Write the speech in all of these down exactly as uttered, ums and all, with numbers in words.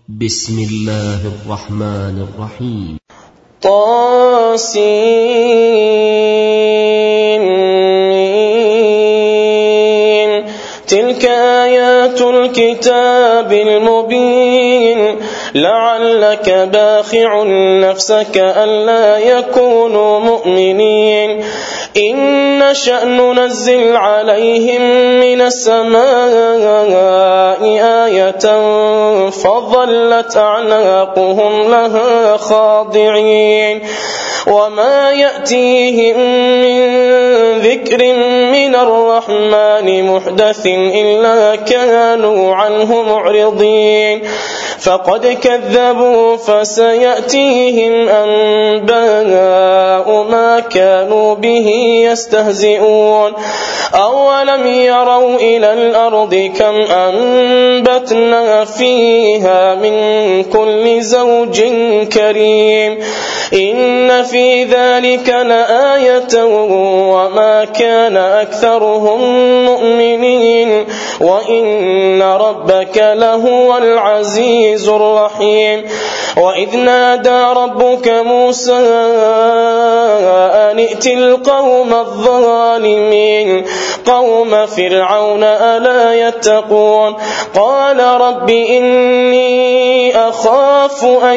بسم الله الرحمن الرحيم. طاسين تلك آيات الكتاب المبين لعلك باخع نفسك ألا يكونوا مؤمنين إن نشأ ننزل عليهم من السماء آية فظلت أعناقهم لها خاضعين وما يأتيهم من ذكر من الرحمن محدث إلا كانوا عنه معرضين فقد كذبوا فسيأتيهم أنباء ما كانوا به يستهزئون أولم يروا إلى الأرض كم أنبتنا فيها من كل زوج كريم إن في ذلك لآية وما كان أكثرهم مؤمنين وإن ربك لهو العزيز الرحيم وإذ نادى ربك موسى أن ائت القوم الظالمين قوم فرعون ألا يتقون قال رب إني أخاف أن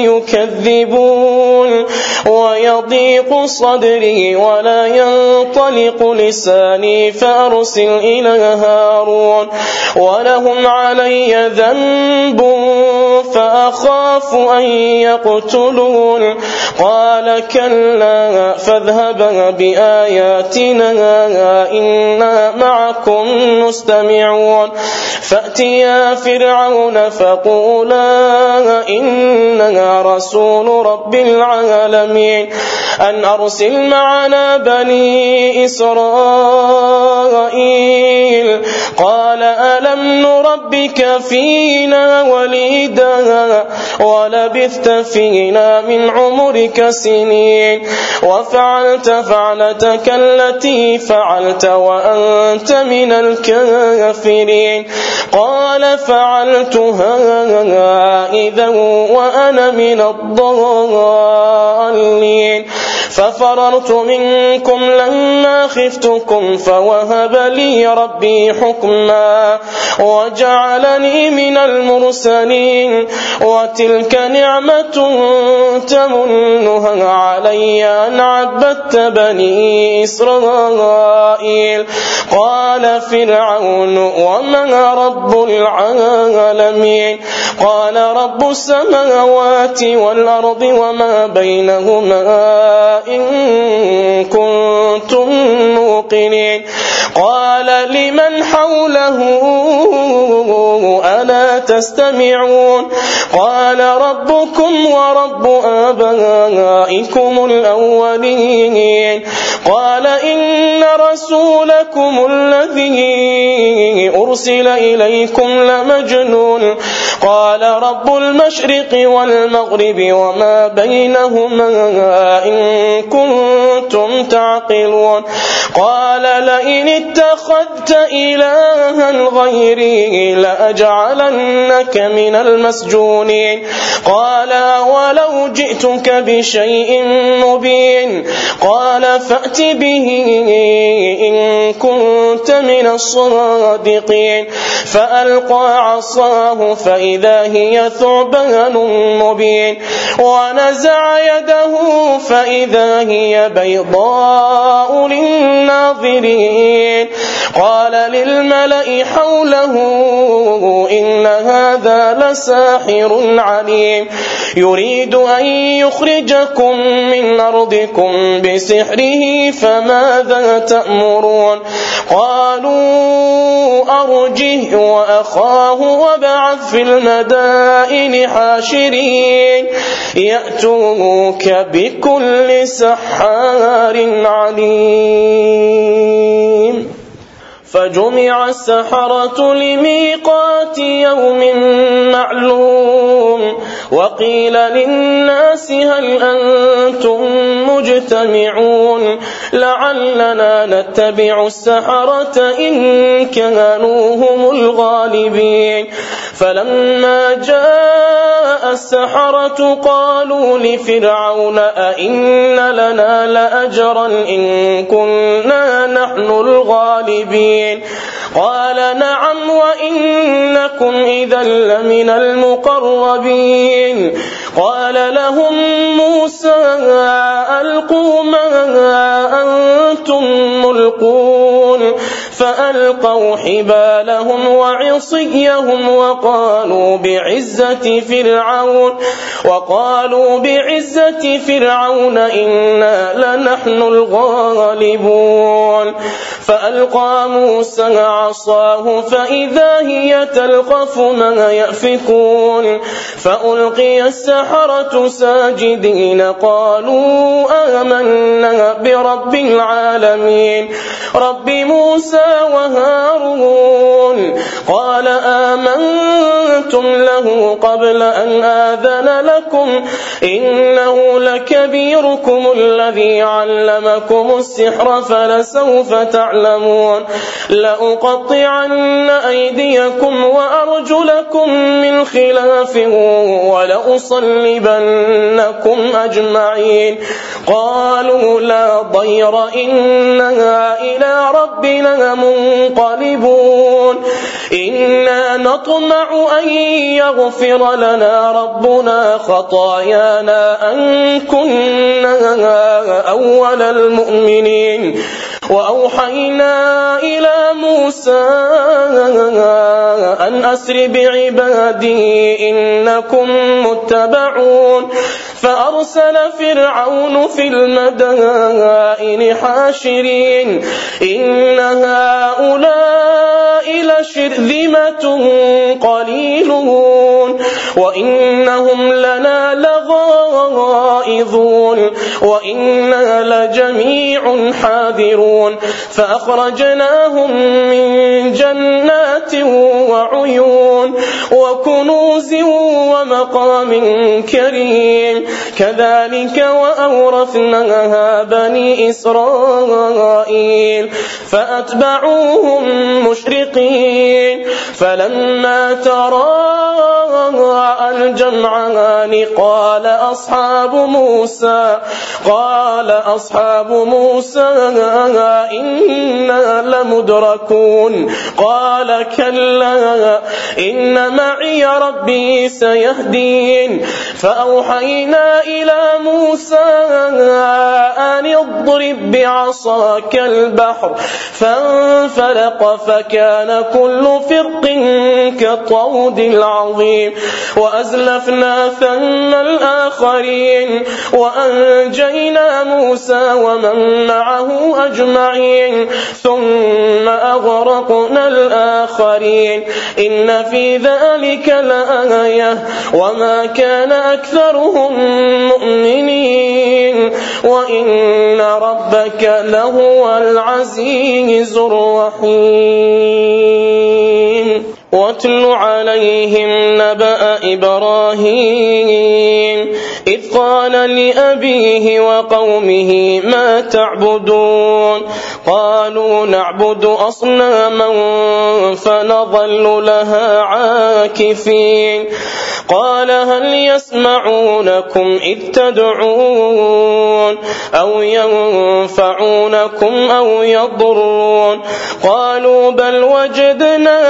يكذبون ويضيق صدري ولا ينطلق لساني فأرسل إلى هارون ولهم علي ذنب فأخاف أن يقتلون قال كلا فاذهبا بآياتنا إنا معكم مستمعون فأتيا فرعون فقولا إننا رسول رب العالمين أن أرسل معنا بني إسرائيل قال ألم نربك فينا وليدا ولبثت فينا من عمرك سنين وفعلت فعلتك التي فعلت وأنت من الكافرين قال فعلتها إذا وأنا من الضالين ففررت منكم لما خفتكم فوهب لي ربي حكما وجعلني من المرسلين وتلك نعمة تمنها علي أن عبدت بني إسرائيل قال فرعون وما رب العالمين قال رب السماوات والأرض وما بينهما إن كنتم موقنين قال لمن حوله ألا تستمعون قال ربكم ورب آبائكم الأولين قال إن رسولكم الذي أرسل إليكم لمجنون قال رب المشرق والمغرب وما بينهما إن كنتم تعقلون قال لئن اتخذت إلها غيري لأجعلنك من المسجونين قال ولو جئتك بشيء مبين قال فأت به إن كنت من الصادقين فألقى عصاه فإذا هي ثعبان مبين ونزع يده فإذا هي بيضاء للناظرين قال للملأ حوله إن هذا لساحر عليم يريد أن يخرجكم من أرضكم بسحره فماذا تأمرون قالوا أرجه وأخاه وابعث في المدائن حاشرين يأتوك بكل سحار عليم فجمع السحرة لميقات يوم معلوم وقيل للناس هل أنتم مجتمعون لعلنا نتبع السحرة إن كانوا هم الغالبين فلما جاء السحرة قالوا لفرعون أئن لنا لأجرا إن كنا نحن الغالبين قال نعم وإنكم إذا لمن المقربين قال لهم موسى ألقوا ما أنتم ملقون فألقوا حبالهم وعصيهم وقالوا بعزة فرعون وقالوا بعزة فرعون إنا لنحن الغالبون فألقى موسى عصاه فإذا هي تلقف ما يأفكون فألقي السحرة ساجدين قالوا آمنا برب العالمين رب موسى وهارون قال آمنتم له قبل أن آذن لكم إنه لكبيركم الذي علمكم السحر فلسوف تعلمون لأقطعن أيديكم وأرجلكم من خلاف ولأصلبنكم أجمعين قالوا لا ضير إنا إلى ربنا منقلبون إنا نطمع أن يغفر لنا ربنا خطايانا أن كنا أول المؤمنين وأوحينا إلى موسى أن أسر بعبادي إنكم متبعون فأرسل فرعون في المدائن حاشرين إن هؤلاء لشرذمة قليلون وإنهم لنا لغائظون وإنا لجميع حاذرون فأخرجناهم من جنات وعيون وكنوز ومقام كريم كذلك وأورثناها بني إسرائيل فأتبعوهم مشرقين فلما تراءى الجمعان قال أصحاب موسى قال أصحاب موسى إنا لمدركون قال كلا إن معي ربي سيهدين فأوحينا إلى موسى أن اضرب بعصاك البحر فانفلق فكان كل فرق كالطود العظيم وأزلفنا ثم الآخرين وأنجينا موسى ومن معه أجمعين ثم أغرقنا الآخرين إن في ذلك لآية وما كان أكثرهم مؤمنين وإن ربك لهو العزيز الرحيم واتل عليهم نبأ إبراهيم إذ قال لأبيه وقومه ما تعبدون قالوا نعبد أصناما فنظل لها عاكفين قال هل يسمعونكم إذ تدعون أو ينفعونكم أو يضرون قالوا بل وجدنا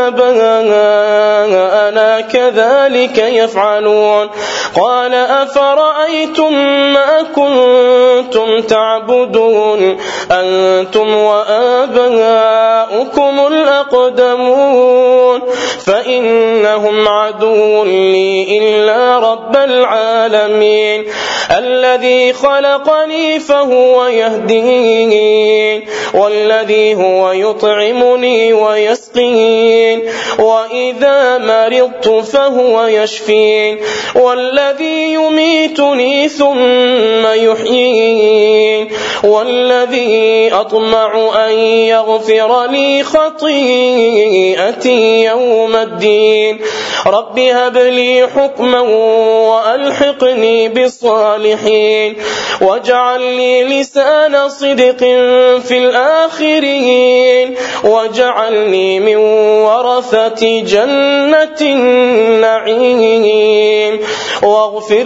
آباءنا كذلك يفعلون قال أفرأيتم ما كنتم تعبدون أنتم وآباؤكم الأقدمون فإنهم عدو لي إلا رب العالمين الذي خلقني فهو يهدين والذي هو يطعمني ويسقين وإذا مرضت فهو يشفين والذي يميتني ثم يحيين والذي أطمع أن يغفر لي خطيئتي يوم الدين رب هب لي حكما وألحقني بالصالحين واجعل لي لسان صدق في الآخرين واجعلني من ورثة جنة النعيم واغفر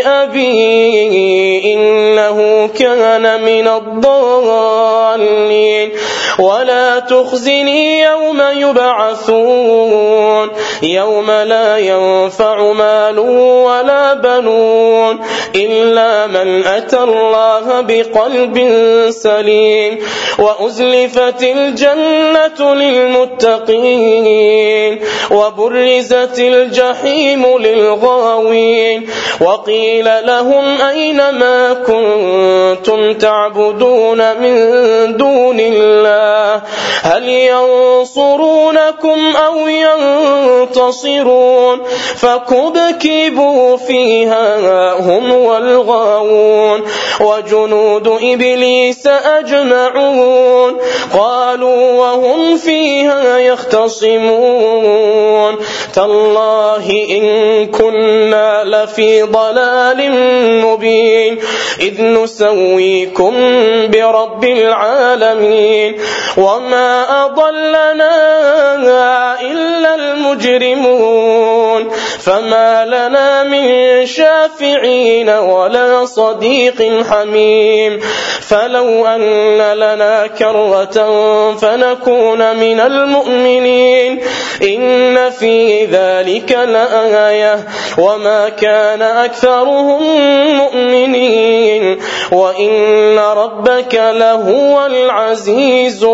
لأبي إنه كان من الضالين ولا تخزني يوم يبعثون يوم لا ينفع مال ولا بنون إلا من أتى الله بقلب سليم وأزلفت الجنة للمتقين وبرزت الجحيم للغاوين وقيل لهم أين ما كنتم تعبدون من دون الله هل ينصرونكم أو ينتصرون فكبكبوا فيها هم والغاوون وجنود إبليس أجمعون قالوا وهم فيها يختصمون تالله إن كنا لفي ضلال مبين إذ نسويكم برب العالمين وما أضلنا إلا المجرمون فما لنا من شافعين ولا صديق حميم فلو أن لنا كرة فنكون من المؤمنين إن في ذلك لآية وما كان أكثرهم مؤمنين وإن ربك لهو العزيز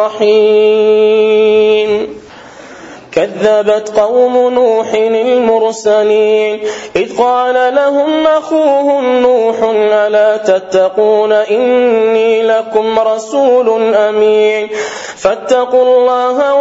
الرحيم كذبت قوم نوح المرسلين إذ قال لهم أخوهم نوح ألا تتقون إني لكم رسول أمين فاتقوا الله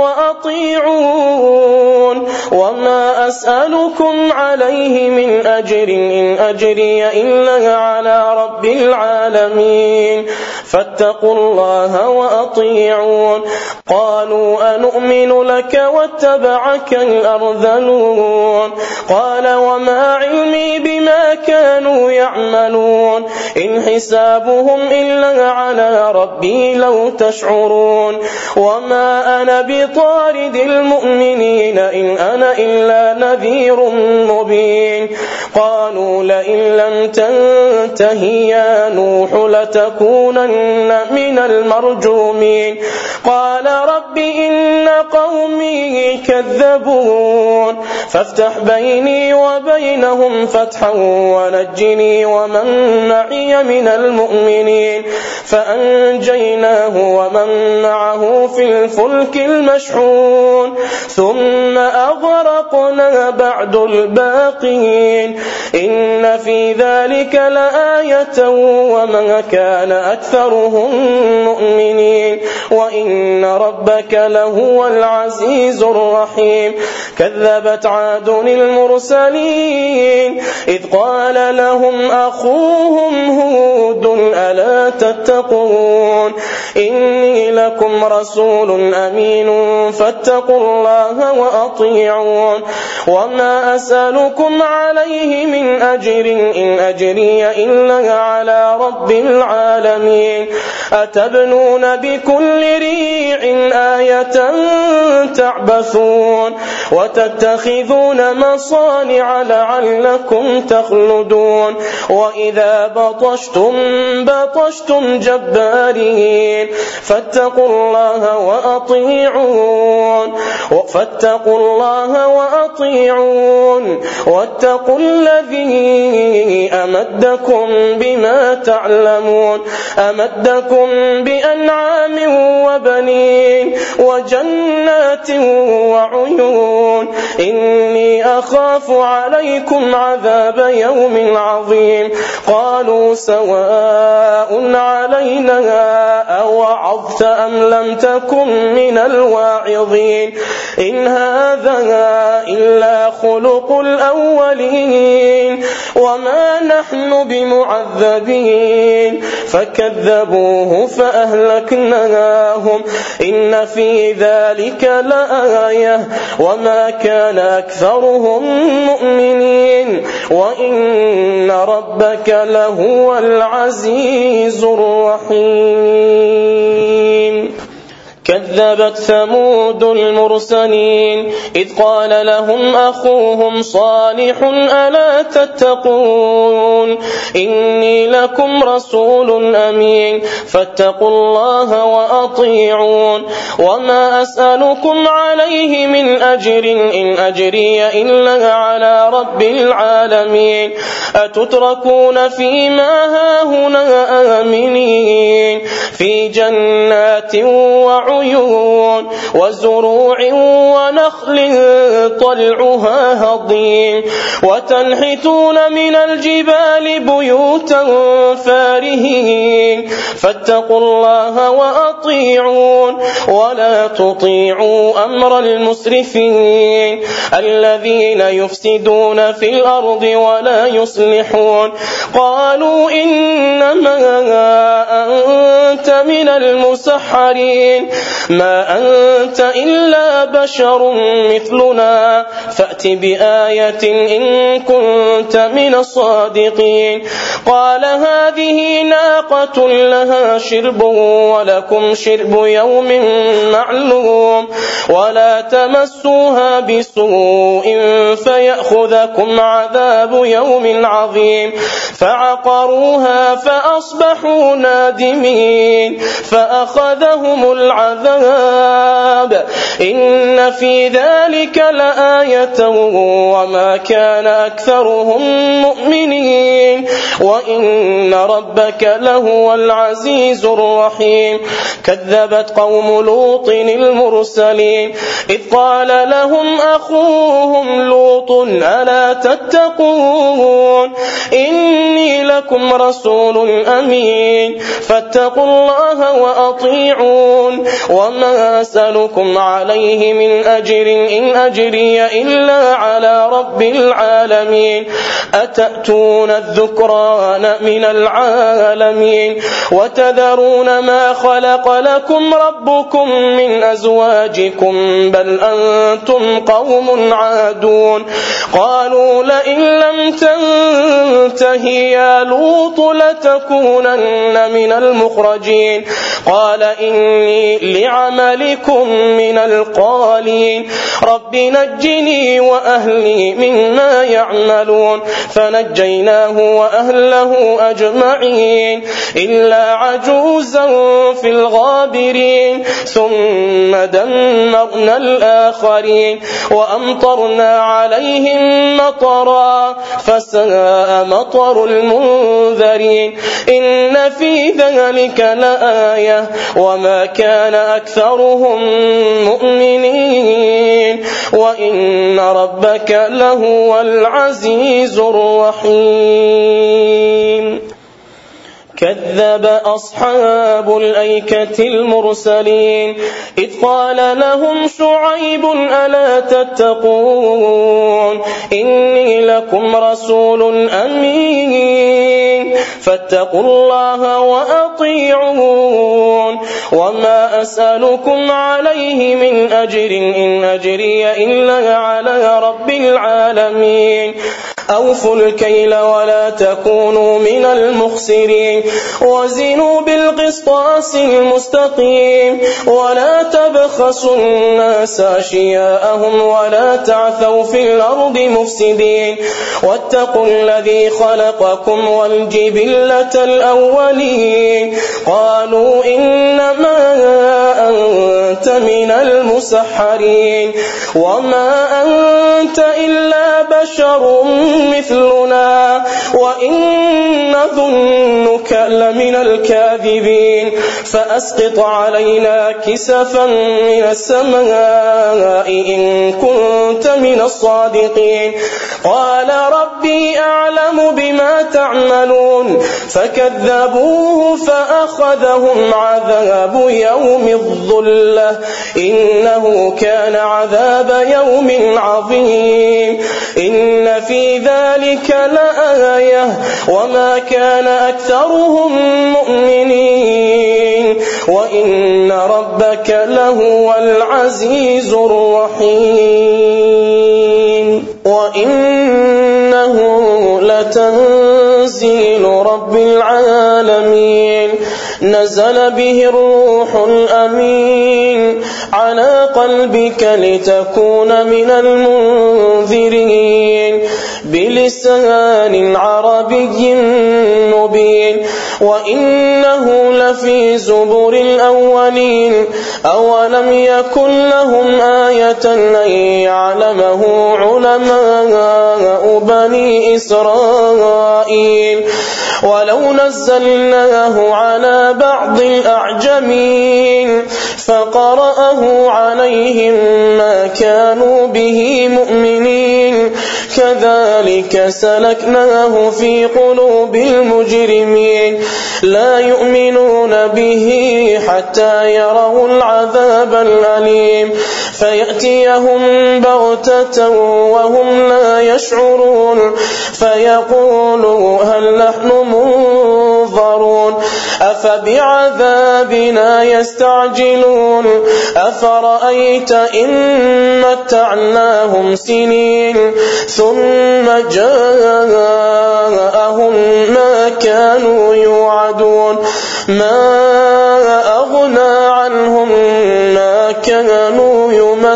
وأطيعون وما أسألكم عليه من أجر إن أجري إلا على رب العالمين فاتقوا الله وأطيعون قالوا أنؤمن لك واتبعك الأرذلون قال وما علمي بما كانوا يعملون إن حسابهم إلا على ربي لو تشعرون وما أنا بطارد المؤمنين إن أنا إلا نذير مبين قالوا لئن لم تنته يا نوح لتكونن من المرجومين قال رب إن قومي كذبون فافتح بيني وبينهم فتحا ونجني ومن معي من المؤمنين فأنجيناه ومن معه في الفلك المشحون ثم أغرقنا بعد الباقين إن في ذلك لآية وما كان أكثرهم مؤمنين وإن ربك لهو العزيز الرحيم كذبت عاد المرسلين إذ قال لهم أخوهم هود ألا تتقون إني لكم رسول أمين فاتقوا الله وأطيعون وما أسألكم عليه من أجر إن أجري إلا على رب العالمين أتبنون بكل ريع آية تعبثون وتتخذون مصانع لعلكم تخلدون وإذا بطشتم بطشتم جبارين فاتقوا الله وأطيعون فاتقوا الله وأطيعون واتقوا الذي أمدكم بما تعلمون أمدكم بأنعام وبنين وجنات وعيون إني أخاف عليكم عذاب يوم عظيم قالوا سواء علينا وعظت أم لم تكن من الواعظين إن هذا إلا خلق الأولين وما نحن بمعذبين فكذبوه فأهلكناهم إن في ذلك لآية وما كان أكثرهم مؤمنين وإن ربك لهو العزيز الرحيم. كذبت ثمود المرسلين إذ قال لهم أخوهم صالح ألا تتقون إني لكم رسول أمين فاتقوا الله وأطيعون وما أسألكم عليه من أجر إن أجري إلا على رب العالمين أتتركون فيما هاهنا آمنين في جنات وعيون عيون وزروع ونخل طلعها هضيم وتنحتون من الجبال بيوتا فارهين فاتقوا الله وأطيعون ولا تطيعوا أمر المسرفين الذين يفسدون في الأرض ولا يصلحون قالوا إنما أنت من المسحرين ما أنت إلا بشر مثلنا فأت بآية إن كنت من الصادقين قال هذه ناقة لها شرب ولكم شرب يوم معلوم ولا تمسوها بسوء فيأخذكم عذاب يوم عظيم فعقروها فأصبحوا نادمين فأخذهم العذاب إن في ذلك لآية وما كان أكثرهم مؤمنين وإن ربك لهو العزيز الرحيم. كذبت قوم لوط المرسلين إذ قال لهم أخوهم لوط ألا تتقون إني لكم رسول أمين فاتقوا الله وأطيعون وما أسألكم عليه من أجر إن أجري إلا على رب العالمين أتأتون الذكران من العالمين وتذرون ما خلق لكم ربكم من أزواجكم بل أنتم قوم عادون قالوا لئن لم تنتهي يا لوط لتكونن من المخرجين قال إني لعملكم من القالين رب نجني وأهلي مما يعملون فنجيناه وأهله أجمعين إلا عجوزا في الغابرين ثم دمرنا الآخرين وأمطرنا عليهم مطرا فساء مطر المنذرين إن في ذلك لآية وما كان أكثرهم مؤمنين وإن ربك لهو العزيز الرحيم. كذب أصحاب الأيكة المرسلين إذ قال لهم شعيب ألا تتقون إني لكم رسول أمين فاتقوا الله وأطيعون وما أسألكم عليه من أجر إن أجري إلا على رب العالمين أوفوا الكيل ولا تكونوا من المخسرين وزنوا بالقسطاس المستقيم ولا تبخسوا الناس أشياءهم ولا تعثوا في الأرض مفسدين واتقوا الذي خلقكم والجبلة الأولين قالوا إنما أنت من المسحرين وما أنت إلا بشر مثلنا وإن نظنك لمن الكاذبين فأسقط علينا كسفا من السماء إن كنت من الصادقين قال ربي أعلم بما تعملون فكذبوه فأخذهم عذاب يوم الظلة إنه كان عذاب يوم عظيم إن في ذلك لآية وما كان أكثرهم مؤمنين وإن ربك لهو العزيز الرحيم وإنه لتنزيل رب العالمين نزل به الروح الأمين على قلبك لتكون من المنذرين بلسان عربي مبين وإنه لفي زبر الأولين أولم يكن لهم آية أن يعلمه علماء بني إسرائيل ولو نزلناه على بعض الأعجمين فقرأه عليهم ما كانوا به مؤمنين كذلك سلكناه في قلوب المجرمين لا يؤمنون به حتى يروا العذاب الأليم فيأتيهم بغتة وهم لا يشعرون فيقولوا هل نحن منظرون أفبعذابنا يستعجلون أفرأيت إن متعناهم سنين ثم جاءهم ما كانوا يوعدون ما أغنى عنهم ما كانوا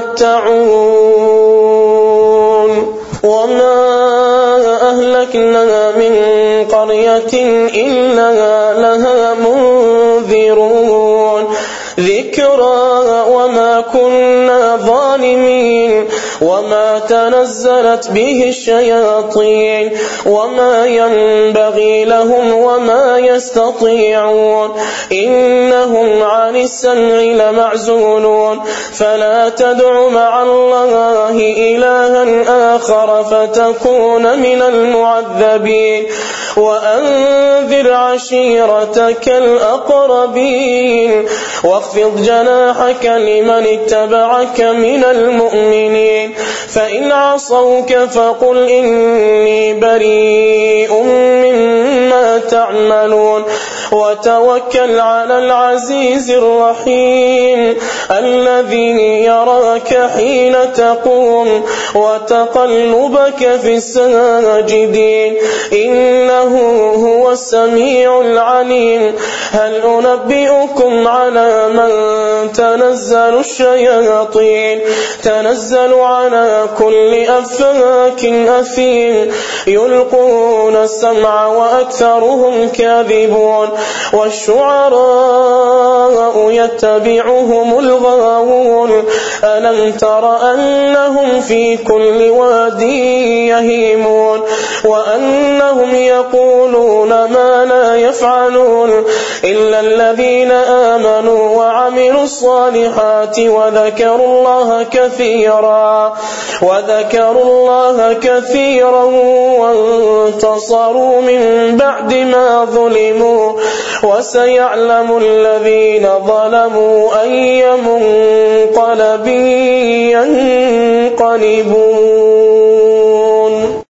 يمتعون وما أهلكنا من قرية إلا لها منذرون ذكرى وما كنا ظالمين وما تنزلت به الشياطين وما ينبغي لهم وما يستطيعون إنهم عن السمع لمعزولون فلا تدع مع الله إلها آخر فتكون من المعذبين وأنذر عشيرتك الأقربين واخفض جناحك لمن اتبعك من المؤمنين فإن عصوك فقل إني بريء مما تعملون وتوكل على العزيز الرحيم الذي يراك حين تقوم وتقلبك في الساجدين إنه هو السميع العليم هل أنبئكم على من تنزل الشياطين تنزل على كل أفاك أثيم يلقون السمع وأكثرهم كاذبون والشعراء يتبعهم الغاوون ألم تر أنهم في كل واد يهيمون وأنهم يقولون ما لا يفعلون إلا الذين آمنوا وعملوا الصالحات وذكروا الله كثيرا وذكروا الله كثيرا وانتصروا من بعد ما ظلموا وسيعلم الذين ظلموا أي منقلب ينقلبون